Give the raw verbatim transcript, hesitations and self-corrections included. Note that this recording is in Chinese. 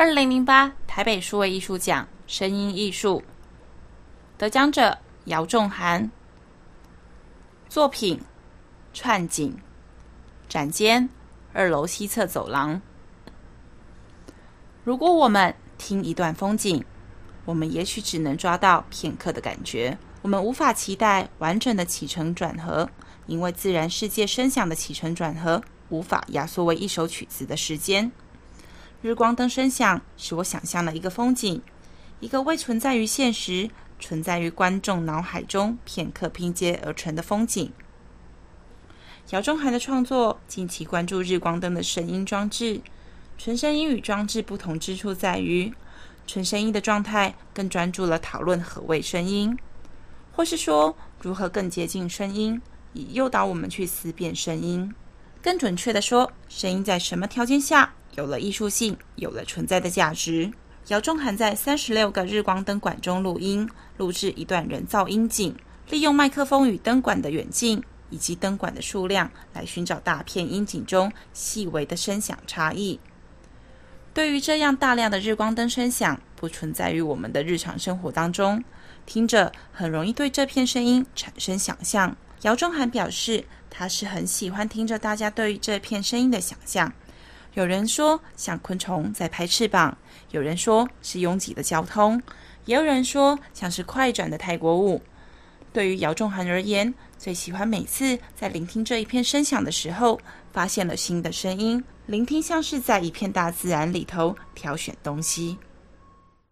二零零八台北数位艺术奖声音艺术得奖者姚仲涵，作品串景，展间二楼西侧走廊。如果我们听一段风景，我们也许只能抓到片刻的感觉，我们无法期待完整的起承转合，因为自然世界声响的起承转合无法压缩为一首曲子的时间。日光灯声响使我想象了一个风景，一个未存在于现实，存在于观众脑海中片刻拼接而成的风景。姚仲涵的创作近期关注日光灯的声音装置，纯声音与装置不同之处在于，纯声音的状态更专注了讨论何谓声音，或是说如何更接近声音，以诱导我们去思辨声音。更准确地说，声音在什么条件下有了艺术性，有了存在的价值。姚仲涵在三十六个日光灯管中录音，录制一段人造音景，利用麦克风与灯管的远近以及灯管的数量来寻找大片音景中细微的声响差异。对于这样大量的日光灯声响不存在于我们的日常生活当中，听者很容易对这片声音产生想象。姚仲涵表示，他是很喜欢听着大家对于这片声音的想象。有人说像昆虫在拍翅膀，有人说是拥挤的交通，也有人说像是快转的泰国舞。对于姚仲涵而言，最喜欢每次在聆听这一片声响的时候，发现了新的声音，聆听像是在一片大自然里头挑选东西。